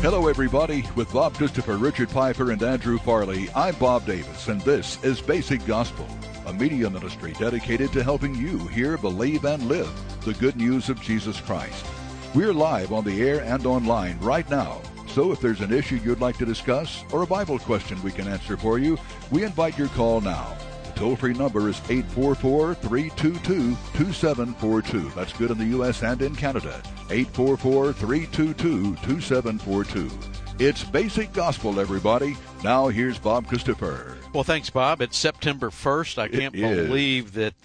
Hello, everybody. With Bob Christopher, Richard Piper, and Andrew Farley, I'm Bob Davis, and this is Basic Gospel, a media ministry dedicated to helping you hear, believe, and live the good news of Jesus Christ. We're live on the air and online right now, so if there's an issue you'd like to discuss or a Bible question we can answer for you, we invite your call now. The toll-free number is 844-322-2742. That's good in the U.S. and in Canada. 844-322-2742. It's Basic Gospel, everybody. Now here's Bob Christopher. Well, thanks, Bob. It's September 1st. I can't believe that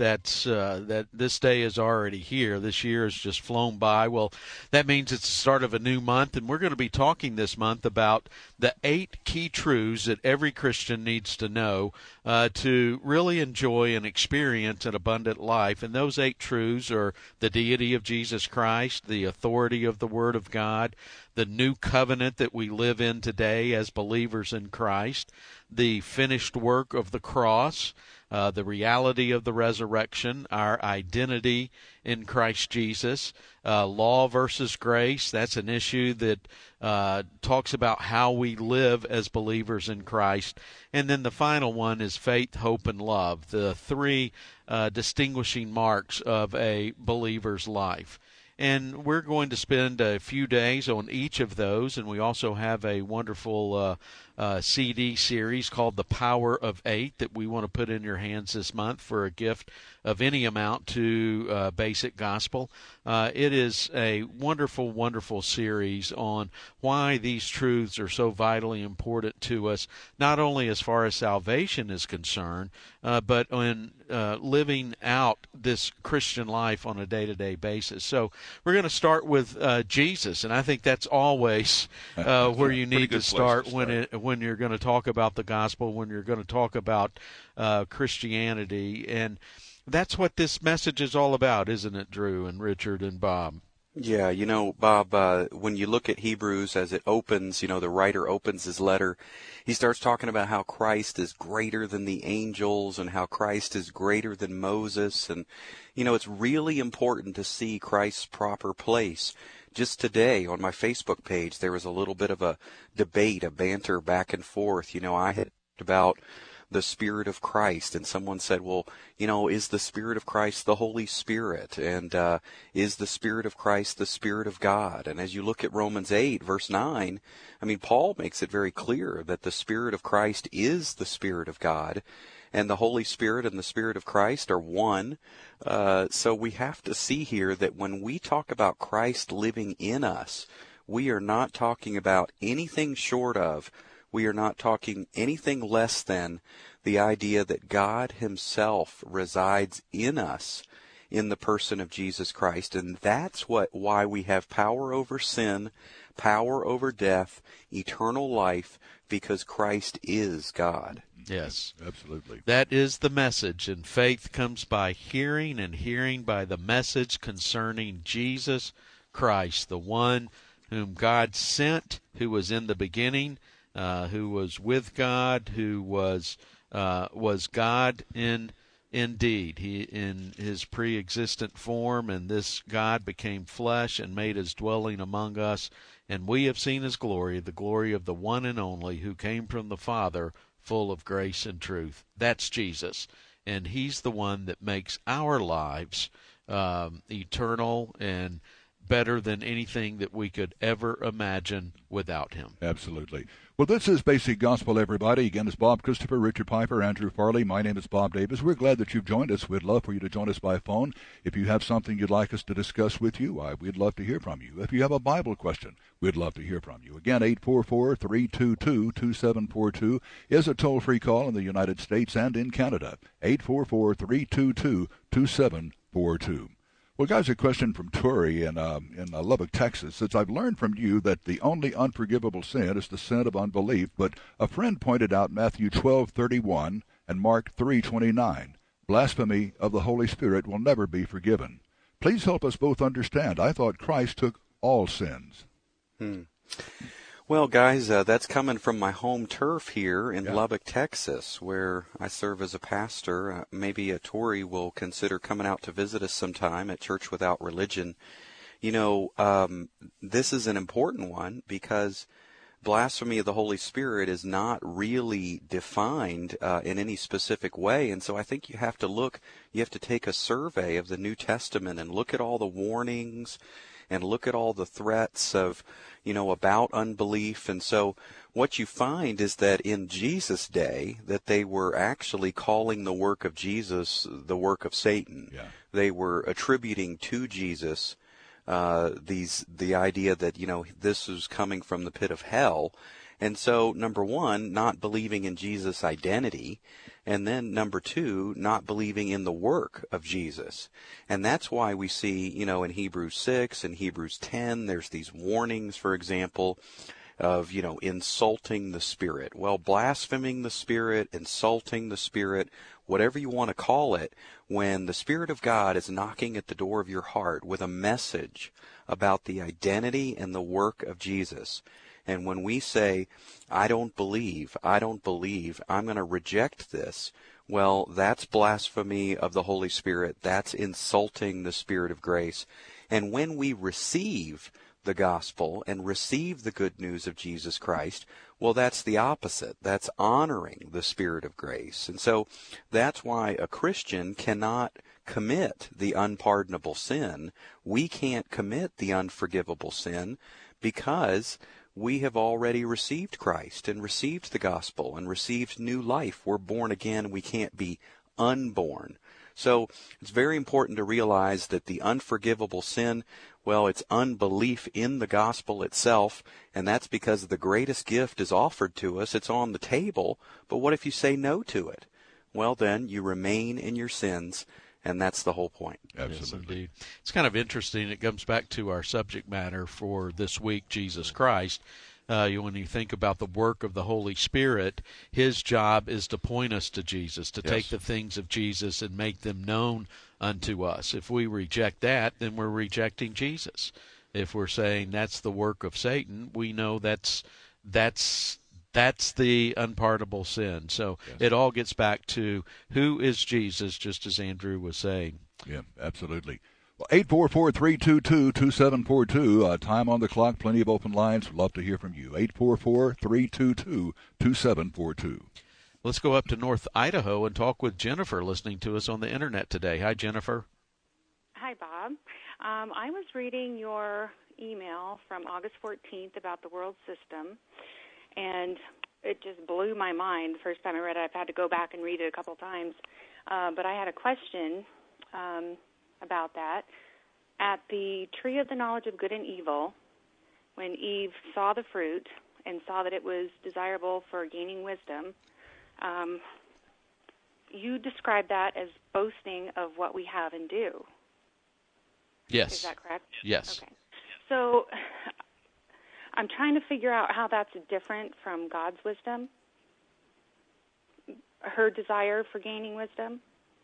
this day is already here. This year has just flown by. Well, that means it's the start of a new month, and we're going to be talking this month about the 8 key truths that every Christian needs to know to really enjoy and experience an abundant life. And those 8 truths are the deity of Jesus Christ, the authority of the Word of God, the new covenant that we live in today as believers in Christ, the finished work of the cross, the reality of the resurrection, our identity in Christ Jesus, law versus grace. That's an issue that talks about how we live as believers in Christ. And then the final one is faith, hope, and love, the 3 distinguishing marks of a believer's life. And we're going to spend a few days on each of those, and we also have a wonderful CD series called The Power of 8 that we want to put in your hands this month for a gift of any amount to Basic Gospel. It is a wonderful, wonderful series on why these truths are so vitally important to us, not only as far as salvation is concerned, but in living out this Christian life on a day-to-day basis. So we're going to start with Jesus, and I think that's always where you need to start when you're going to talk about the gospel, when you're going to talk about Christianity. And that's what this message is all about, isn't it, Drew and Richard and Bob? Yeah, you know, Bob, when you look at Hebrews as it opens, you know, the writer opens his letter, he starts talking about how Christ is greater than the angels and how Christ is greater than Moses. And, you know, it's really important to see Christ's proper place. Just today on my Facebook page, there was a little bit of a debate, a banter back and forth. You know, I had about the Spirit of Christ, and someone said, well, you know, is the Spirit of Christ the Holy Spirit? And is the Spirit of Christ the Spirit of God? And as you look at Romans 8, verse 9, I mean, Paul makes it very clear that the Spirit of Christ is the Spirit of God, and the Holy Spirit and the Spirit of Christ are one. So we have to see here that when we talk about Christ living in us, we are not talking about anything short of, we are not talking anything less than the idea that God himself resides in us in the person of Jesus Christ. And that's why we have power over sin, power over death, eternal life, because Christ is God. Yes, absolutely. That is the message, and faith comes by hearing, and hearing by the message concerning Jesus Christ, the one whom God sent, who was in the beginning, who was with God, who was God indeed. He in his pre-existent form, and this God became flesh and made his dwelling among us, and we have seen his glory, the glory of the one and only who came from the Father, full of grace and truth. That's Jesus, and he's the one that makes our lives eternal and better than anything that we could ever imagine without him. Absolutely. Well, this is Basic Gospel, everybody. Again, it's Bob Christopher, Richard Piper, Andrew Farley. My name is Bob Davis. We're glad that you've joined us. We'd love for you to join us by phone. If you have something you'd like us to discuss with you, we'd love to hear from you. If you have a Bible question, we'd love to hear from you. Again, 844-322-2742 is a toll-free call in the United States and in Canada. 844-322-2742. Well, guys, a question from Tori in Lubbock, Texas. Says, I've learned from you that the only unforgivable sin is the sin of unbelief, but a friend pointed out Matthew 12:31 and Mark 3:29. Blasphemy of the Holy Spirit will never be forgiven. Please help us both understand. I thought Christ took all sins. Well, guys, that's coming from my home turf here in Lubbock, Texas, where I serve as a pastor. Maybe Tori will consider coming out to visit us sometime at Church Without Religion. You know, this is an important one because blasphemy of the Holy Spirit is not really defined in any specific way. And so I think you have to take a survey of the New Testament and look at all the warnings and look at all the threats of, about unbelief. And so what you find is that in Jesus' day, that they were actually calling the work of Jesus the work of Satan. Yeah. They were attributing to Jesus the idea that, this is coming from the pit of hell. And so, number one, not believing in Jesus' identity. And then, number two, not believing in the work of Jesus. And that's why we see, in Hebrews 6 and Hebrews 10, there's these warnings, for example, of, insulting the Spirit. Well, blaspheming the Spirit, insulting the Spirit, whatever you want to call it, when the Spirit of God is knocking at the door of your heart with a message about the identity and the work of Jesus. And when we say, I don't believe, I'm going to reject this, well, that's blasphemy of the Holy Spirit. That's insulting the Spirit of grace. And when we receive the gospel and receive the good news of Jesus Christ, well, that's the opposite. That's honoring the Spirit of grace. And so that's why a Christian cannot commit the unpardonable sin. We can't commit the unforgivable sin because we have already received Christ and received the gospel and received new life. We're born again. We can't be unborn. So it's very important to realize that the unforgivable sin, well, it's unbelief in the gospel itself, and that's because the greatest gift is offered to us. It's on the table, but what if you say no to it? Well, then you remain in your sins, and that's the whole point. Absolutely. Yes, indeed. It's kind of interesting. It comes back to our subject matter for this week, Jesus Christ. When you think about the work of the Holy Spirit, his job is to point us to Jesus, to take the things of Jesus and make them known unto us. If we reject that, then we're rejecting Jesus. If we're saying that's the work of Satan, we know that's the unpardonable sin. So it all gets back to who is Jesus, just as Andrew was saying. Yeah, absolutely. Well, 844-322-2742. Time on the clock, plenty of open lines. We'd love to hear from you. 844-322-2742. Let's go up to North Idaho and talk with Jennifer, listening to us on the Internet today. Hi, Jennifer. Hi, Bob. I was reading your email from August 14th about the world system, and it just blew my mind the first time I read it. I've had to go back and read it a couple times. But I had a question about that. At the tree of the knowledge of good and evil, when Eve saw the fruit and saw that it was desirable for gaining wisdom, you described that as boasting of what we have and do. Yes. Is that correct? Yes. Okay. So I'm trying to figure out how that's different from God's wisdom, her desire for gaining wisdom.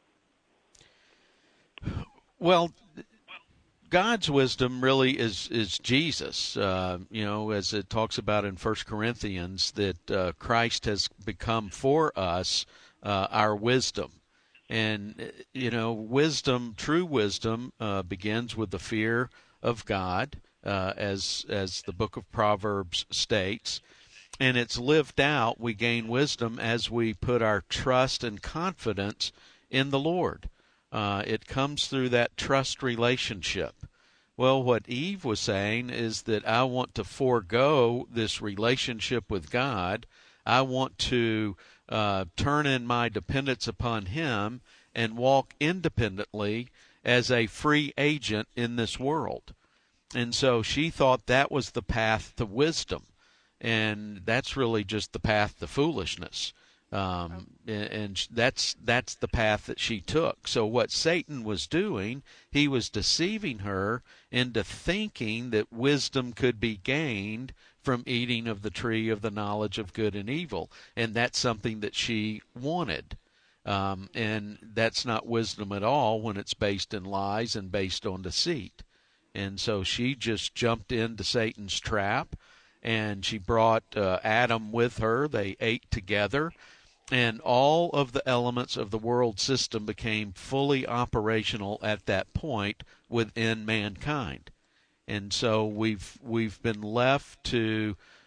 Well, God's wisdom really is Jesus. As it talks about in 1 Corinthians, that Christ has become for us our wisdom. And, wisdom, true wisdom, begins with the fear of God, as the book of Proverbs states. And it's lived out. We gain wisdom as we put our trust and confidence in the Lord. It comes through that trust relationship. Well, what Eve was saying is that I want to forego this relationship with God. I want to turn in my dependence upon Him and walk independently as a free agent in this world. And so she thought that was the path to wisdom. And that's really just the path to foolishness. And that's the path that she took. So what Satan was doing, he was deceiving her into thinking that wisdom could be gained from eating of the tree of the knowledge of good and evil. And that's something that she wanted. And that's not wisdom at all when it's based in lies and based on deceit. And so she just jumped into Satan's trap, and she brought Adam with her. They ate together. And all of the elements of the world system became fully operational at that point within mankind. And so we've been left to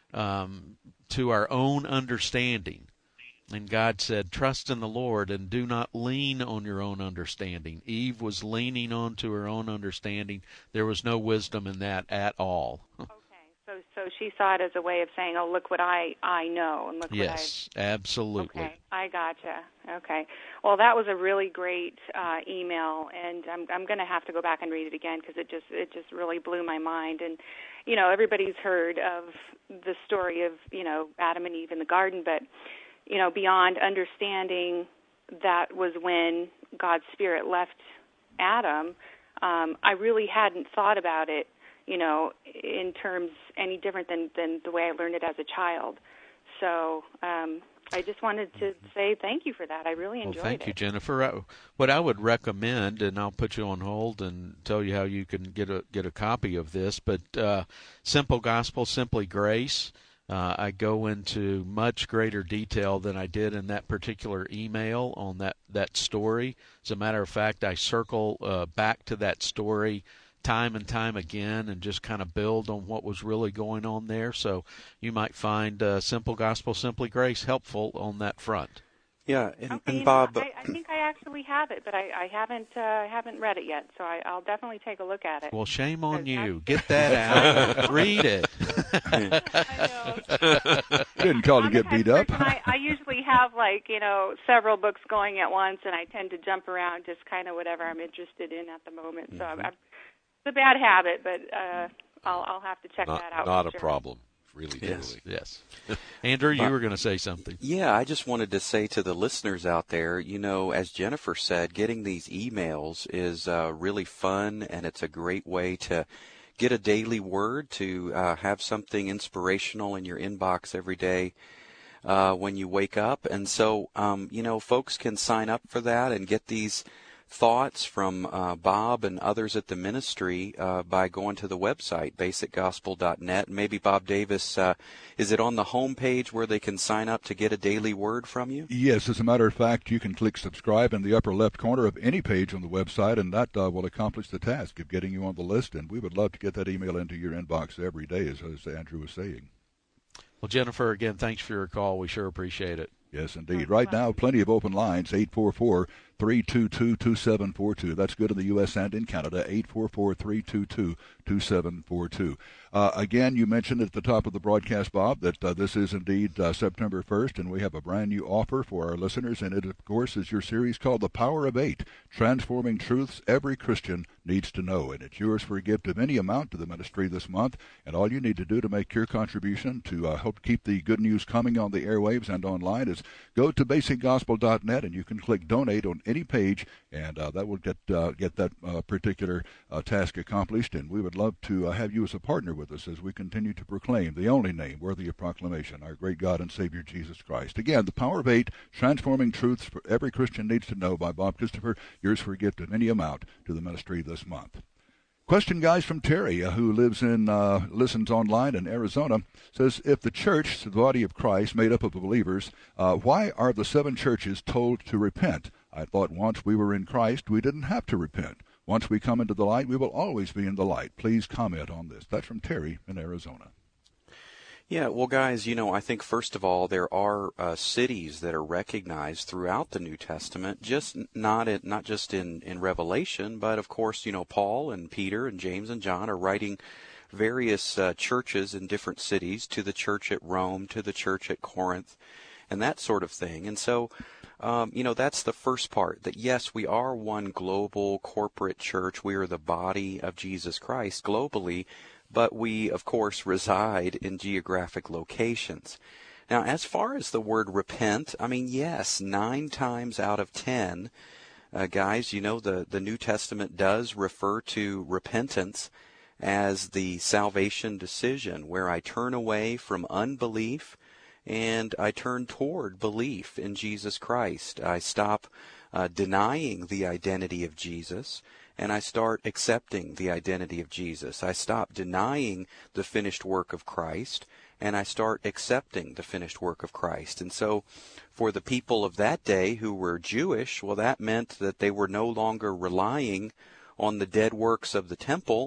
to our own understanding. And God said, trust in the Lord and do not lean on your own understanding. Eve was leaning on to her own understanding. There was no wisdom in that at all. Okay, so she saw it as a way of saying, oh, look what I know. And look yes, what absolutely. Okay, I gotcha. Okay. Well, that was a really great email, and I'm going to have to go back and read it again because it just really blew my mind. And, everybody's heard of the story of, Adam and Eve in the garden, but beyond understanding that was when God's Spirit left Adam, I really hadn't thought about it, in terms any different than the way I learned it as a child. So I just wanted to say thank you for that. I really enjoyed it. Well, thank you, Jennifer. What I would recommend, and I'll put you on hold and tell you how you can get a copy of this, but Simple Gospel, Simply Grace. I go into much greater detail than I did in that particular email on that story. As a matter of fact, I circle back to that story time and time again and just kind of build on what was really going on there. So you might find Simple Gospel, Simply Grace helpful on that front. Yeah, and Bob, I think I actually have it, but I haven't read it yet, so I'll definitely take a look at it. Well, shame on you. Get that out. Read it. I know. You didn't call to get beat up. I usually have several books going at once, and I tend to jump around just kind of whatever I'm interested in at the moment. So it's a bad habit, but I'll have to check that out. Not a problem. Really, yes. Andrew, you were going to say something. Yeah, I just wanted to say to the listeners out there, as Jennifer said, getting these emails is really fun, and it's a great way to get a daily word, to have something inspirational in your inbox every day when you wake up. And so, folks can sign up for that and get these thoughts from Bob and others at the ministry by going to the website, basicgospel.net. Maybe, Bob Davis, is it on the home page where they can sign up to get a daily word from you? Yes, as a matter of fact, you can click subscribe in the upper left corner of any page on the website, and that will accomplish the task of getting you on the list. And we would love to get that email into your inbox every day, as Andrew was saying. Well, Jennifer, again, thanks for your call. We sure appreciate it. Yes, indeed. Right now, plenty of open lines, 844-322-2742. That's good in the U.S. and in Canada, 844-322-2742. Again, you mentioned at the top of the broadcast, Bob, that this is indeed September 1st, and we have a brand new offer for our listeners, and it, of course, is your series called The Power of 8, Transforming Truths Every Christian Needs to Know. And it's yours for a gift of any amount to the ministry this month, and all you need to do to make your contribution to help keep the good news coming on the airwaves and online is go to basicgospel.net, and you can click Donate on any page, and that will get that particular task accomplished. And we would love to have you as a partner with us as we continue to proclaim the only name worthy of proclamation, our great God and Savior Jesus Christ. Again, The Power of 8, Transforming Truths for Every Christian Needs to Know by Bob Christopher, yours for a gift of any amount to the ministry this month. Question, guys, from Terry, who listens online in Arizona, says, if the church, the body of Christ, made up of believers, why are the 7 churches told to repent? I thought once we were in Christ, we didn't have to repent. Once we come into the light, we will always be in the light. Please comment on this. That's from Terry in Arizona. Yeah, well, guys, I think first of all, there are cities that are recognized throughout the New Testament, just not just in Revelation, but of course, Paul and Peter and James and John are writing various churches in different cities, to the church at Rome, to the church at Corinth, and that sort of thing. And so, that's the first part, that yes, we are one global corporate church. We are the body of Jesus Christ globally, but we, of course, reside in geographic locations. Now, as far as the word repent, yes, 9 times out of 10, guys, the New Testament does refer to repentance as the salvation decision, where I turn away from unbelief and I turn toward belief in Jesus Christ. I stop denying the identity of Jesus, and I start accepting the identity of Jesus. I stop denying the finished work of Christ, and I start accepting the finished work of Christ. And so for the people of that day who were Jewish, well, that meant that they were no longer relying on the dead works of the temple,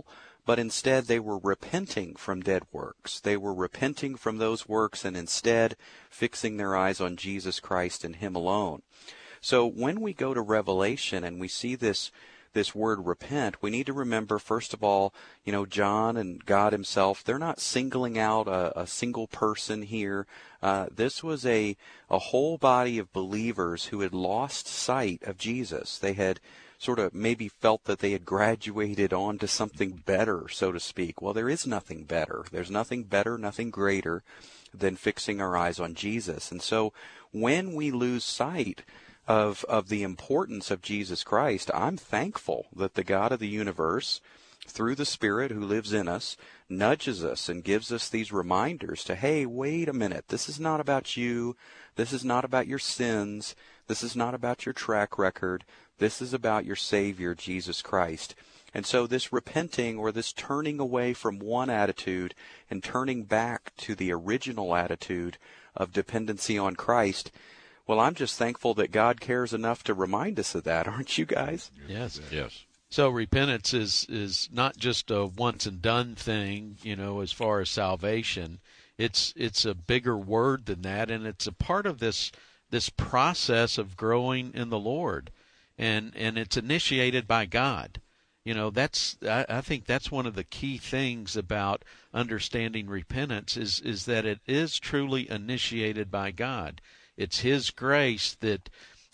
but instead they were repenting from dead works. They were repenting from those works and instead fixing their eyes on Jesus Christ and Him alone. So when we go to Revelation and we see this word repent, we need to remember, first of all, John and God Himself, they're not singling out a single person here. This was a whole body of believers who had lost sight of Jesus. They had sort of maybe felt that they had graduated on to something better, so to speak. Well, there is nothing better. There's nothing better, nothing greater than fixing our eyes on Jesus. And so when we lose sight of the importance of Jesus Christ, I'm thankful that the God of the universe, through the Spirit who lives in us, nudges us and gives us these reminders to, hey, wait a minute, this is not about you, this is not about your sins, this is not about your track record, this is about your Savior, Jesus Christ. And so this repenting, or this turning away from one attitude and turning back to the original attitude of dependency on Christ, well, I'm just thankful that God cares enough to remind us of that, aren't you guys? Yes. Yes. So repentance is not just a once and done thing, as far as salvation. It's a bigger word than that, and it's a part of this process of growing in the Lord, and it's initiated by God. I think that's one of the key things about understanding repentance is that it is truly initiated by God. It's His grace that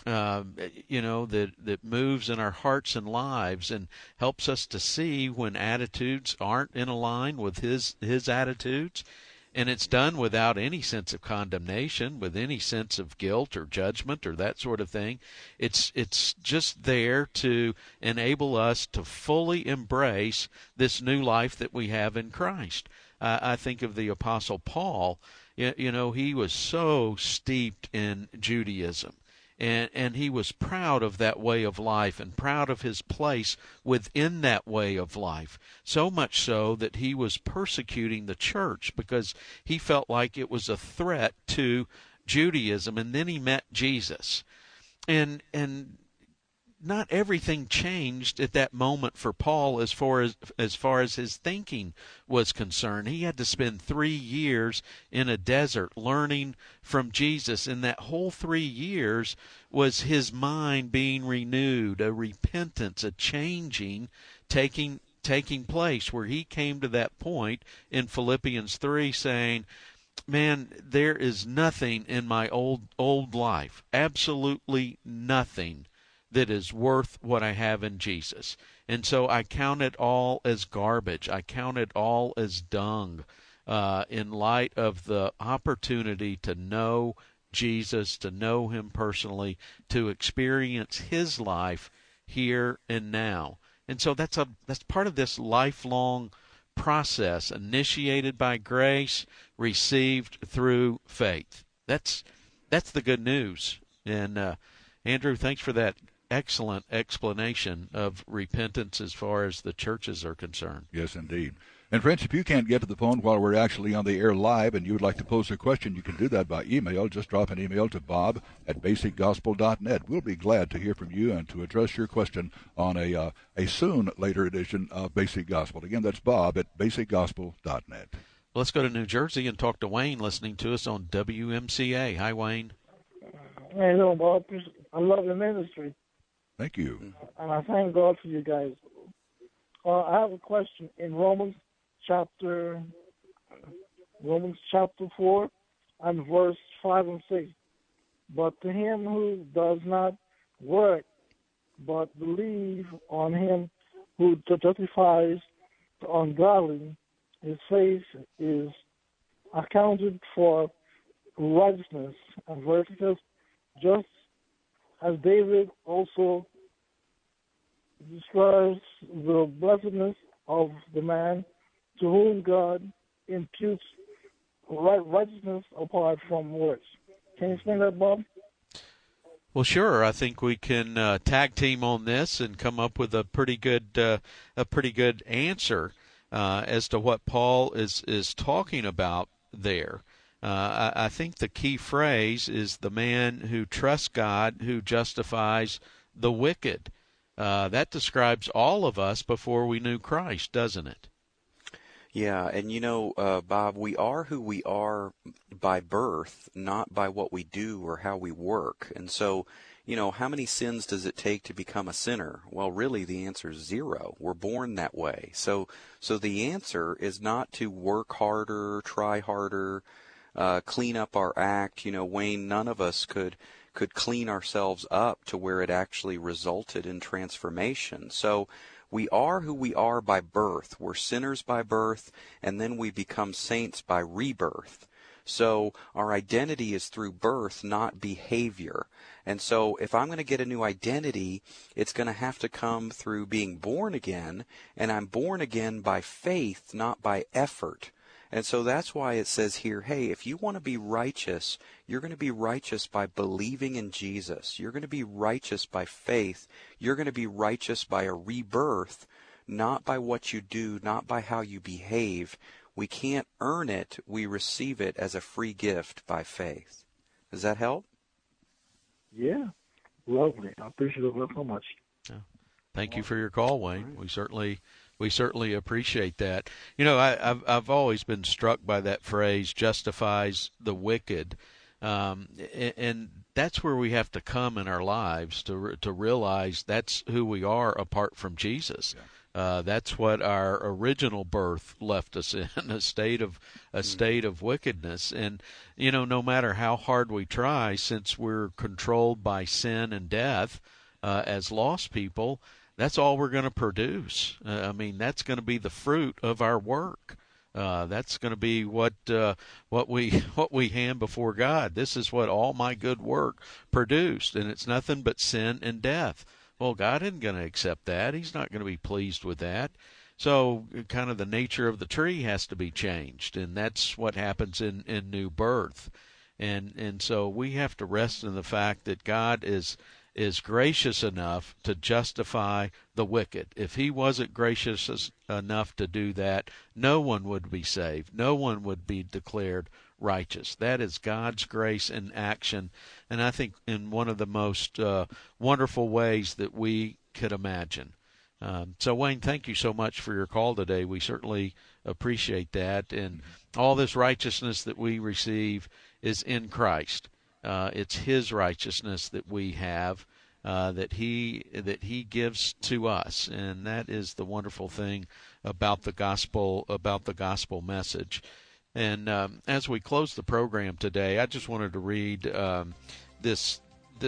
that moves in our hearts and lives and helps us to see when attitudes aren't in line with His attitudes. And it's done without any sense of condemnation, with any sense of guilt or judgment or that sort of thing. It's just there to enable us to fully embrace this new life that we have in Christ. I think of the Apostle Paul. He was so steeped in Judaism, and he was proud of that way of life and proud of his place within that way of life, so much so that he was persecuting the church because he felt like it was a threat to Judaism. And then he met Jesus, and not everything changed at that moment for Paul as far as his thinking was concerned. He had to spend 3 years in a desert learning from Jesus, and that whole 3 years was his mind being renewed, a repentance, a changing taking place, where he came to that point in Philippians 3 saying, man, there is nothing in my old life, absolutely nothing, that is worth what I have in Jesus. And so I count it all as garbage. I count it all as dung in light of the opportunity to know Jesus, to know Him personally, to experience His life here and now. And so that's part of this lifelong process, initiated by grace, received through faith. That's the good news. And Andrew, thanks for that excellent explanation of repentance as far as the churches are concerned. Yes, indeed. And friends, if you can't get to the phone while we're actually on the air live and you would like to pose a question, you can do that by email. Just drop an email to bob@basicgospel.net. We'll be glad to hear from you and to address your question on a soon later edition of Basic Gospel. Again, that's bob@basicgospel.net. Let's go to New Jersey and talk to Wayne, listening to us on WMCA. Hi, Wayne. Hey, hello, Bob. I love your ministry. Thank you. And I thank God for you guys. I have a question in Romans chapter 4 and verse 5 and 6. But to him who does not work, but believe on him who justifies the ungodly, his faith is accounted for righteousness. And verse 6, just as David also describes the blessedness of the man to whom God imputes righteousness apart from works. Can you explain that, Bob? Well, sure. I think we can tag team on this and come up with a pretty good answer as to what Paul is talking about there. I think the key phrase is the man who trusts God, who justifies the wicked. That describes all of us before we knew Christ, doesn't it? Yeah, and Bob, we are who we are by birth, not by what we do or how we work. And so, how many sins does it take to become a sinner? Well, really, the answer is 0. We're born that way. So the answer is not to work harder, try harder, clean up our act. Wayne, none of us could clean ourselves up to where it actually resulted in transformation. So we are who we are by birth. We're sinners by birth, and then we become saints by rebirth. So our identity is through birth, not behavior. And so if I'm going to get a new identity, it's going to have to come through being born again, and I'm born again by faith, not by effort. And so that's why it says here, hey, if you want to be righteous, you're going to be righteous by believing in Jesus. You're going to be righteous by faith. You're going to be righteous by a rebirth, not by what you do, not by how you behave. We can't earn it. We receive it as a free gift by faith. Does that help? Yeah, lovely. I appreciate it so much. Yeah. Thank you for your call, Wayne. We certainly appreciate that. I've always been struck by that phrase, justifies the wicked. And that's where we have to come in our lives to realize that's who we are apart from Jesus. Yeah. That's what our original birth left us in, a state of wickedness. And, no matter how hard we try, since we're controlled by sin and death as lost people, that's all we're going to produce. That's going to be the fruit of our work. That's going to be what we hand before God. This is what all my good work produced, and it's nothing but sin and death. Well, God isn't going to accept that. He's not going to be pleased with that. So kind of the nature of the tree has to be changed, and that's what happens in new birth. And so we have to rest in the fact that God is gracious enough to justify the wicked. If he wasn't gracious enough to do that, no one would be saved. No one would be declared righteous. That is God's grace in action, and I think in one of the most wonderful ways that we could imagine. So, Wayne, thank you so much for your call today. We certainly appreciate that, and all this righteousness that we receive is in Christ. It's his righteousness that we have, that he gives to us, and that is the wonderful thing about the gospel message. And as we close the program today, I just wanted to read this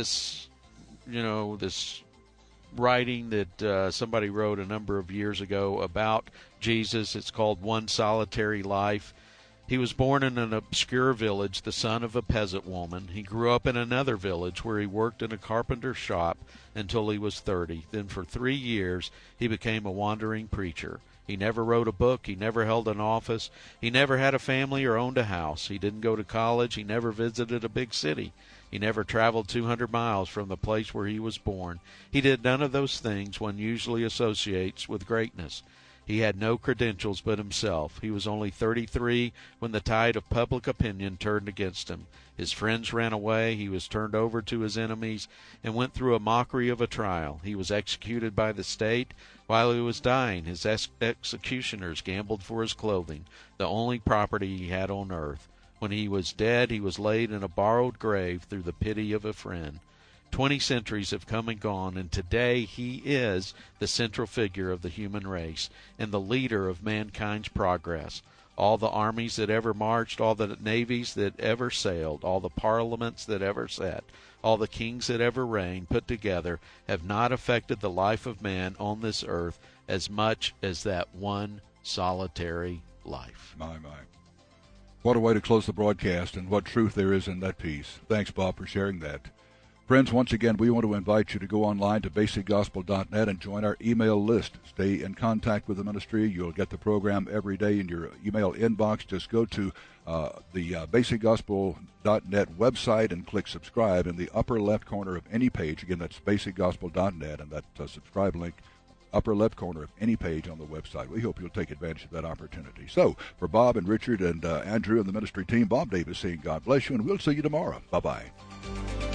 writing that somebody wrote a number of years ago about Jesus. It's called One Solitary Life. He was born in an obscure village, the son of a peasant woman. He grew up in another village where he worked in a carpenter's shop until he was 30. Then for 3 years, he became a wandering preacher. He never wrote a book. He never held an office. He never had a family or owned a house. He didn't go to college. He never visited a big city. He never traveled 200 miles from the place where he was born. He did none of those things one usually associates with greatness. He had no credentials but himself. He was only 33 when the tide of public opinion turned against him. His friends ran away. He was turned over to his enemies and went through a mockery of a trial. He was executed by the state. While he was dying, his executioners gambled for his clothing, the only property he had on earth. When he was dead, he was laid in a borrowed grave through the pity of a friend. 20 centuries have come and gone, and today he is the central figure of the human race and the leader of mankind's progress. All the armies that ever marched, all the navies that ever sailed, all the parliaments that ever sat, all the kings that ever reigned put together have not affected the life of man on this earth as much as that one solitary life. My. What a way to close the broadcast, and what truth there is in that piece. Thanks, Bob, for sharing that. Friends, once again, we want to invite you to go online to basicgospel.net and join our email list. Stay in contact with the ministry. You'll get the program every day in your email inbox. Just go to the basicgospel.net website and click subscribe in the upper left corner of any page. Again, that's basicgospel.net, and that subscribe link, upper left corner of any page on the website. We hope you'll take advantage of that opportunity. So, for Bob and Richard and Andrew and the ministry team, Bob Davis saying God bless you, and we'll see you tomorrow. Bye-bye.